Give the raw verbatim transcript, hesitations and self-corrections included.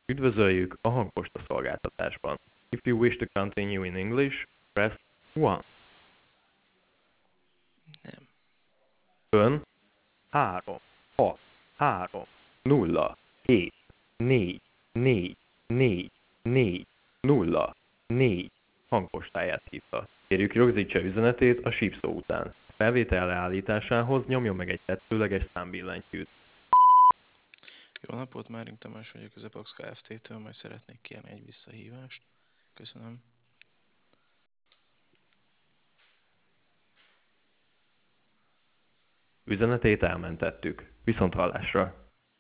Üdvözöljük a hangposta szolgáltatásban. If you wish to continue in English, press one. Nem. Ön három, hat, három, nulla, hét, négy, négy, négy, négy, nulla, négy hangpostáját hívta. Kérjük, rögzítse üzenetét a sípszó után. A felvétel leállításához nyomjon meg egy tetszőleges számbillentyűt. Jó napot, Máring Tamás vagyok az Epox Kft-től, majd szeretnék kérni egy visszahívást. Köszönöm. Üzenetét elmentettük. Viszont hallásra!